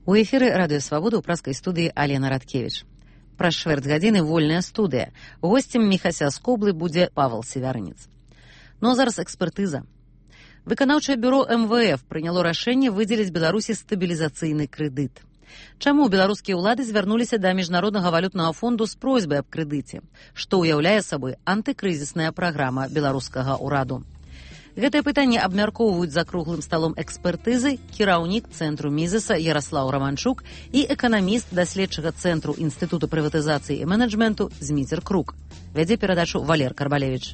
У эфіры радыёвабода ў праскай студыі Алена Радкевіч. Праз чвэрць гадзіны вольная студыя. Госцем Міхася Скоблы будзе Павел Севярніц. Ну а зараз экспертыза. Выканаўчае бюро МВФ прыняло рашэнне выдзеліць Беларусі стабілізацыйны крэдыт. Чаму беларускія ўлады звярнуліся да Міжнароднага валютнага фонду з просьбай аб крэдыце? Што ўяўляе сабой антыкрызісная праграма беларускага ўраду? Гэтае пытанне абмяркоўваюць за круглым сталом экспертызы кіраўнік цэнтру Мізеса Яраслаў Раманчук і эканаміст даследчага цэнтру Інстытуту прыватызацыі і менеджменту Зміцер Крук. Вядзе перадачу Валер Карбалевіч.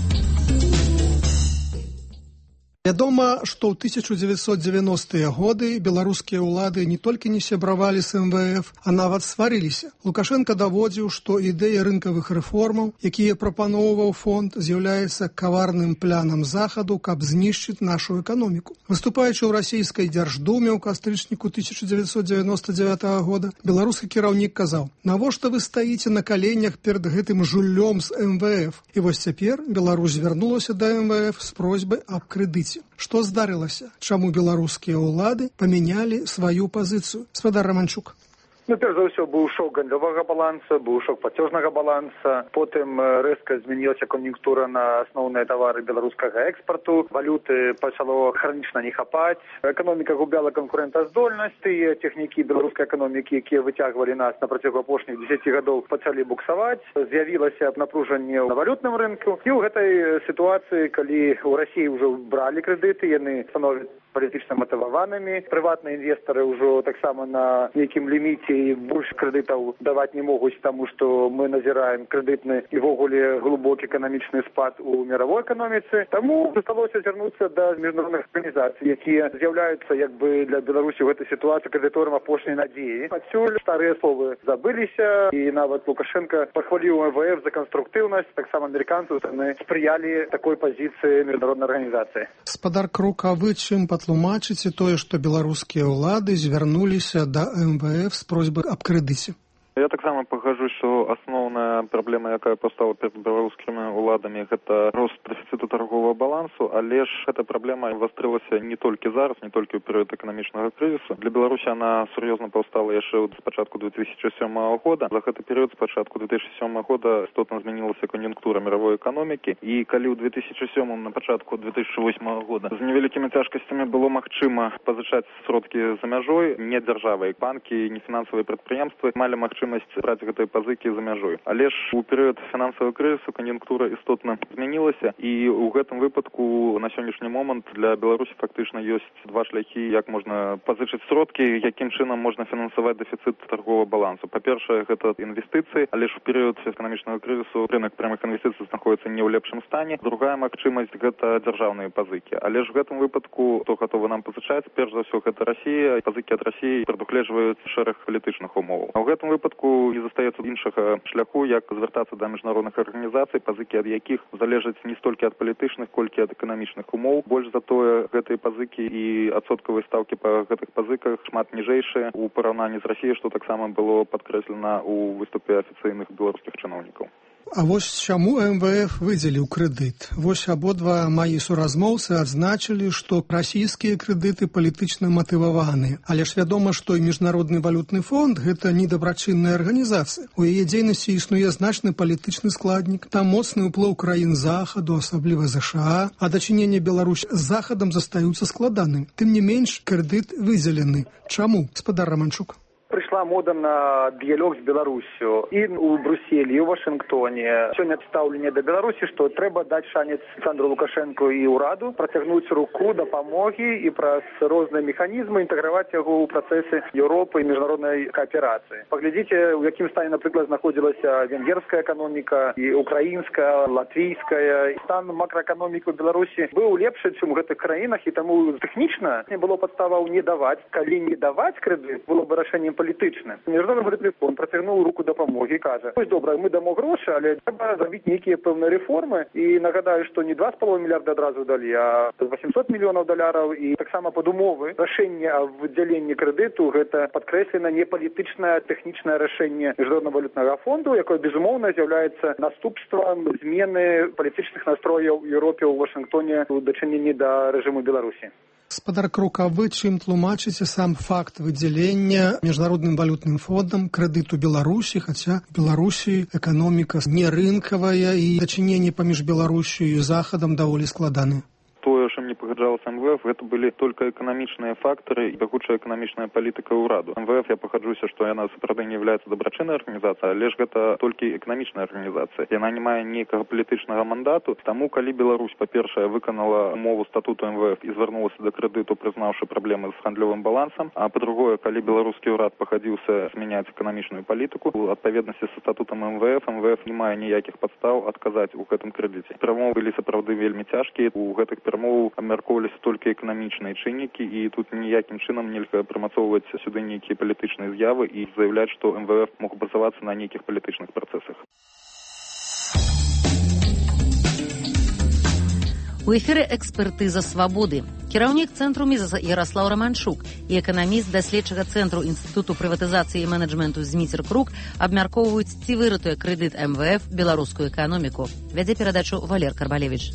Вядома, што ў 1990-е годы беларускія ўлады не толькі не сябравалі з МВФ, а нават сварыліся. Лукашенко даводзіў, што ідэя рынкавых рэформаў, якія прапаноўваў фонд, з'яўляецца каварным планам захаду, каб знішчыць нашу эканоміку. Выступаючы ў расійскай дзярждуме ў кастрычніку 1999 года, беларускі кіраўнік казаў: «Навошта вы стаіце на каленях перад гэтым жуллём з МВФ?» І вось цяпер Беларусь звярнулася да МВФ з просьбай аб крэдыце. Што здарылася? Чаму беларускія ўлады памянялі сваю пазіцыю? Гаспадар Раманчук. Перш за ўсё, быў шок гандлёвага баланса, быў шок плацёжнага баланса, потым рэзка змянілася кан'юнктура на асноўныя тавары беларускага экспарту, валюты пачало хранічна не хапаць, эканоміка губляла канкурэнтаздольнасць, тыя тэхнікі беларускай эканомікі, якія выцягвалі нас на працягу апошніх 10 гадоў, пачалі буксаваць, з'явілася напружанне на валютным рынку, і ў гэтай сітуацыі, калі ў Расіі ўжо бралі крэдыты, яны становяцца палітычна матываванымі, прыватныя інвестары ўжо таксама на нейкім ліміце і больш крэдытаў даваць не могуць, таму што мы назіраем крэдытны і ввогуле глыбокі эканамічны спад у мировой эканоміцы. Таму засталося звярнуцца да міжнародных арганізацый, якія з'яўляюцца як бы для Беларусі ў гэтай сітуацыі крэдыторам апошняй надзеі. Адсюль старыя словы забыліся, і нават Лукашенко пахваліў МВФ за канструктыўнасць, таксама амерыканцы спрыялі такой пазіцыі міжнароднай арганізацыі. Гаспадар Крук, а вы чым тлумачыце тое, што беларускія ўлады звярнуліся да МВФ з просьбай аб крэдыце? Я таксама пагажусь, што асноўная праблема, якая пастала перад беларускімі ўладамі, гэта рост дэфіцыту тарговага балансу, але ж эта праблема вастрылася не толькі зараз, не толькі ў перыяд эканамічнага крызісу. Для Беларусі она сур'ёзна паўстала яшчэ з пачатку 2007 года. За гэты перыяд з пачатку 2007 года істотна змянілася кан'юнктура мировой эканомікі, і калі ў 2007 на пачатку 2008 года з невялікімі цяжкасцямі было магчыма пазычаць сродкі за мяжой, не дзяржавай, банкі, не фінансавыя прадпрыемствы малі магчымасць браць гэтыя пазыкі за мяжой. Але ж у перыяд фінансавага крызісу кан'юнктура істотна змянілася, і ў гэтым выпадку на сённяшні момант для Беларусі фактычна ёсць два шляхі, як можна пазычыць сродкі, якім чынам можна фінансаваць дэфіцыт тарговага балансу. Па-першае, гэта інвестыцыі, але ж у перыяд эканамічнага крызісу рынок прямых інвестыцый знаходіцца не ў лепшым стане. Другая магчымасць гэта дзяржаўныя пазыкі. Але ж у гэтым выпадку хто гатовы нам пазычаць, перш за ўсё гэта Расія. Пазыкі ад Расіі прадугледжваюць шэраг палітычных умоваў. А ў гэтым выпадку не застаецца іншага шляху, як звяртацца да міжнародных арганізацый, пазыкі ад якіх залежаць не столькі ад палітычных, колькі ад эканамічных умоў. Больш за тое, гэтыя пазыкі і адсоткавыя стаўкі па гэтых пазыках шмат ніжэйшыя ў параўнанні з Расіяй, што таксама было падкрэслена ў выступе афіцыйных беларускіх чыноўнікаў. А вось чаму МВФ выдзеліў крэдыт? Вось абодва маі суразмоўцы адзначылі, што расійскія крэдыты палітычна матываваныя. Але ж вядома, што і Міжнародны валютны фонд – гэта недабрачынная арганізацыя. У яе дзейнасці існуе значны палітычны складнік, там моцны ўплыў краін Захаду, асабліва ЗША, а дачыненне Беларусь з Захадам застаюцца складанымі. Тым не менш, крэдыт выдзелены. Чаму, гаспадар Раманчук? Прийшла мода на діалог з Білоруссю і у Брюсселі, і у Вашингтоні. Сьогодні ставлення до Білорусі, що треба дати шанс Олександру Лукашенку і Ураду протягнути руку допомоги і про різні механізми інтегрувати його у процеси Європи і міжнародної кооперації. Поглядіть, у яким стані, наприклад, знаходилася венгерська економіка, і українська, латвійська. Стан макроекономіки у Білорусі був ліпший, ніж в цих країнах, і тому технічно не було підстави не давати. Коли не давати кредит, було б рішенням політичне. Міжнародний валютний фонд протягнув руку допомоги і каже: ось добре, ми дамо гроші, але треба зробити які певні реформи. І нагадаю, що не 2,5 мільярда одразу дали, а $800 мільйонів і так само під умови рішення о виділенні кредиту це підкреслено не політичне, а технічне рішення Міжнародного валютного фонду, яке безумовно з'являється наступством зміни політичних настроїв в Європі, у Вашингтоні у дочиненні до режиму Білорусі. Спадар Крук, а вы чым тлумачыце сам факт выдзялення Міжнародным валютным фондам крэдыту Беларусі, хаця в Беларусі эканоміка не рынкавая і дачыненні паміж Беларусю і Захадам даволі складаны? Тое, чым не пагаджалася МВФ, гэта былі толькі эканамічныя фактары і бягучая эканамічная палітыка ўраду. МВФ, я пагаджуся, што яна сапраўды не являецца дабрачыннай арганізацыяй, але ж гэта толькі эканамічная арганізацыя. Яна не мае ніякага палітычнага мандату. Таму, калі Беларусь, па-першае, выканала умову статуту МВФ і звярнулася да крэдыту, прызнаўшы праблемы з гандлёвым балансам, а па-другое, калі беларускі ўрад пахадзіўся змяняць эканамічную палітыку, у адпаведнасці са статутам МВФ не мае ніякіх падстаў адказаць у гэтым крэдыце. Перамовы былі сапраўды вельмі цяжкія. У гэтых перамоваў абмяркоўваліся толькі эканамічныя чыннікі, і тут ніякім чынам нельга прымацоўваць сюды нейкія палітычныя з'явы і заявляць, што МВФ мог базавацца на нейкіх палітычных працэсах. У эфіры экспертыза свабоды. Кіраўнік цэнтру Мізаса Яраслаў Раманчук і эканаміст даследчага цэнтру Інстытуту прыватызацыі і менеджменту Зміцер Крук абмяркоўваюць, ці выратуе крэдыт МВФ беларускую эканоміку. Вядзе перадачу Валер Карбалевіч.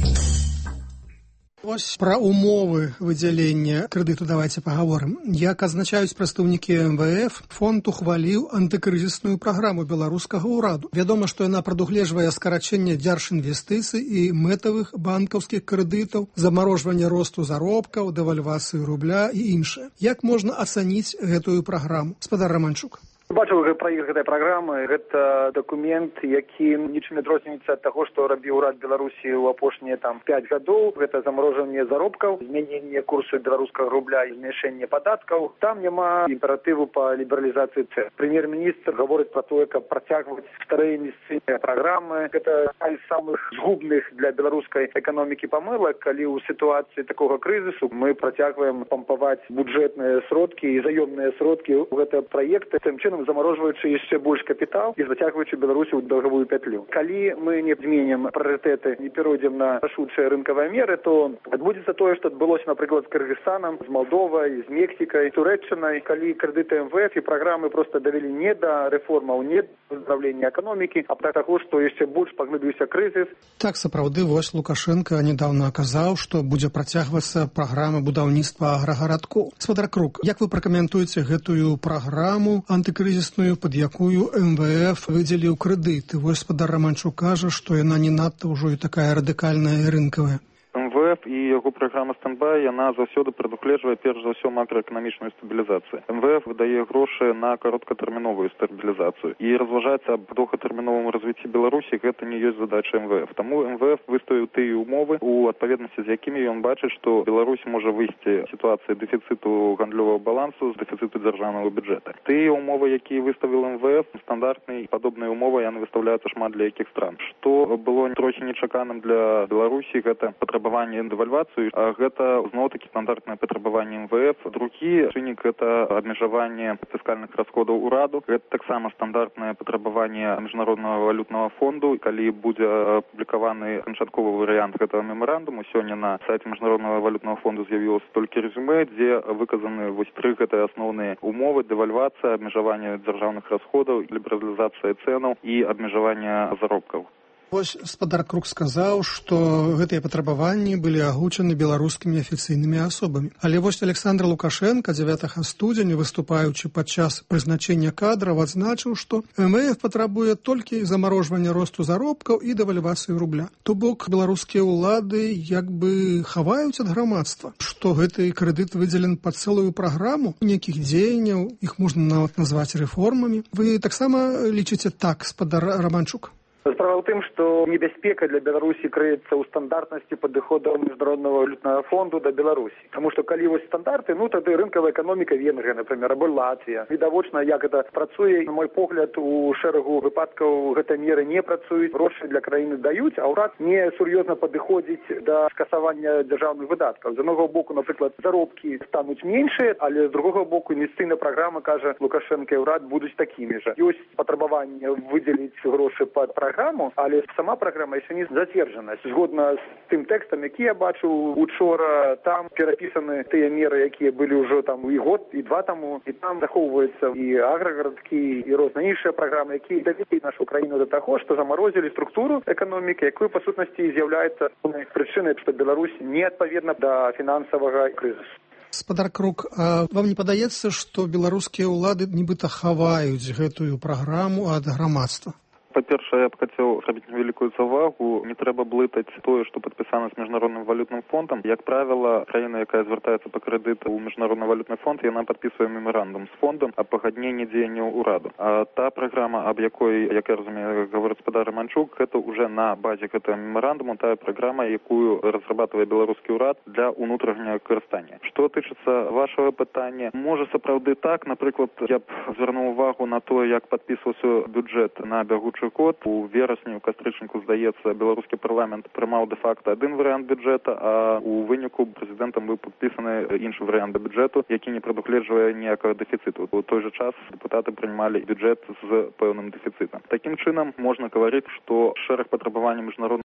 Вось пра умовы выдзялення крэдыту давайте пагаворым. Як азначаюць прадстаўнікі МВФ, фонд ухваліў антыкрызісную праграму беларускага ўраду. Вядома, што яна прадугледжвае скарачэнне дзяржінвестыцый і мэтавых банкаўскіх крэдытаў, замарожванне росту заробкаў, дэвальвацыю рубля і іншае. Як можна ацаніць гэтую праграму? Спадар Раманчук. Бачыў праект гэтай праграмы. Гэта дакумент, які нічым не адрозніваецца ад таго, што рабіў урад Беларусі ў апошнія 5 гадоў. Гэта замарожванне заробкаў, змяненне курсу беларускага рубля і змяншэнне падаткаў. Там няма імператыву па лібералізацыі цэн. Прэм'ер-міністр гаворыць пра тое, каб працягваць старыя інвестыцыйныя праграмы. Гэта адна з самых згубных для беларускай эканомікі памылак, калі ў сітуацыі такога крызісу мы працягваем пампаваць бюджэтныя сродкі і заёмныя сродкі ў гэтыя праекты, тым чынам замарожваючы яшчэ больш капітал і зацягваючы Беларусі ў даўгавую пятлю. Калі мы не зменім прыярытэты, не перайдзем на рашучыя рынкавыя меры, то адбудзецца тое, што адбылося, напрыклад, з Кыргызстанам, з Малдовай, з Мексікай, Турэччынай, калі крэдыты МВФ і праграмы проста давялі не да рэформаў, не да выздраўлення эканомікі, а да таго, што яшчэ больш паглыбіўся крызіс. Так, сапраўды, вось Лукашенко нядаўна казаў, што будзе працягвацца праграма будаўніцтва аграгарадкоў. Спадар Крук, як вы пракаментуеце гэтую праграму антыкрызісную, пад якую МВФ выдзеліў крэдыт? І вось спадар Раманчук кажа, што яна не надта ўжо і такая радыкальная і рынкавая. МВФ і яго праграма «Стендбай», яна заўсёды прадугледжвае перш за ўсё макроэканамічную стабілізацыю. МВФ выдае грошы на кароткатэрміновую стабілізацыю. І разважацца аб доўгатэрміновым развіцці Беларусі гэта не ёсць задача МВФ. Таму МВФ выставіў тыя умовы, у адпаведнасці з якімі ён бачыць, што Беларусь можа выйсці з сітуацыі дэфіцыту гандлёвага балансу, з дэфіцыту дзяржаўнага бюджэта. Тыя умовы, якія выставіў МВФ, стандартныя і падобныя умовы, яны выстаўляюцца шмат для якіх стран. Што было трохі нечаканым для Беларусі, гэта патрабаванне дэвальвацыю, а гэта зноў-такі стандартнае патрабаванне МВФ. Другі чыннік гэта абмежаванне фіскальных расходаў ураду. Гэта таксама стандартнае патрабаванне Міжнароднага валютнага фонду. Калі будзе апублікаваны канчатковы варыянт гэтага мемарандуму, сёння на сайце Міжнароднага валютнага фонду з'явілася толькі рэзюмэ, дзе выказаны вось 3 гэтыя асноўныя умовы: дэвальвацыя, абмежаванне дзяржаўных расходаў, лібералізацыя цэнаў і абмежаванне заробкаў. Вось спадар Крук сказаў, што гэтыя патрабаванні былі агучаны беларускімі афіцыйнымі асобамі. Але вось Александр Лукашенко 9 студзеня, выступаючы падчас прызначэння кадраў, адзначыў, што МВФ патрабуе толькі замарожвання росту заробкаў і дэвальвацыю рубля. То бок беларускія ўлады як бы хаваюць ад грамадства, што гэты крэдыт выдзелен пад цэлую праграму нейкіх дзеянняў, іх можна нават назваць рэформамі. Вы таксама лічыце так, спадар Раманчук? Справа ў тым, што небяспека для Беларусі крыецца ў стандартнасці падыходаў Міжнароднага валютнага фонду да Беларусі. Таму што калі вось стандарты, тады рынкавая эканоміка Венгрыя, например, або Латвія. Відавочна, як гэта працуе, на мой погляд, у шэрагу выпадкаў гэта меры не працуюць, грошы для краіны даюць, а ўрад не сур'ёзна падыходзіць да скасавання дзяржаўных выдаткаў. З аднаго боку, напрыклад, заробкі стануць меншыя, але з другога боку інвестыцыйная праграма, кажа Лукашенко, і ўрад будуць такімі жа. Ёсць патрабаванне выдзеліць грошы пад праграму, але сама праграма яшчэ не зацверджана. Згодна з тым тэкстам, які я бачыў учора, там перапісаны тыя меры, якія былі ўжо там і год, і два таму, і там захоўваюцца і аграгарадкі, і розныя іншыя праграмы, якія давялі нашу краіну да таго, што замарозілі структуру эканомікі, якую па сутнасці з'яўляецца прычынай, што Беларусь не адпаведна да фінансавага крызісу. Спадар Крук, а вам не падаецца, што беларускія ўлады нібыта хаваюць гэтую праграму ад грамадства? Па-першае, я б хацеў зрабіць невялікую заўвагу. Не трэба блытаць тое, што падпісана з міжнародным валютным фондам. Як правіла, краіна, якая звяртаецца па крэдыт у міжнародны валютны фонд, яна падпісвае мемарандум з фондам аб пагадненні дзеянняў ураду. А та праграма, аб якой, як я разумею, гаворыць спадар Романчук, гэта ўжо на базе гэтага мемарандуму тая праграма, якую разрабатывае беларускі ўрад для ўнутранага карыстання. Што тычыцца вашага пытання, можа сапраўды так, напрыклад, я б звярнуў увагу на тое, як падпісваўся бюджэт на бягучы год. У верасні, у кастрычніку, здаецца, беларускі парламент прымаў дэ-факта адзін варыянт бюджэта, а у выніку прэзідэнтам быў падпісаны іншы варыянт бюджэту, які не прадугледжвае ніякага дэфіцыту. У той жа час дэпутаты прымалі бюджэт з пэўным дэфіцытам. Такім чынам, можна гаварыць, што шэраг патрабаванняў міжнародных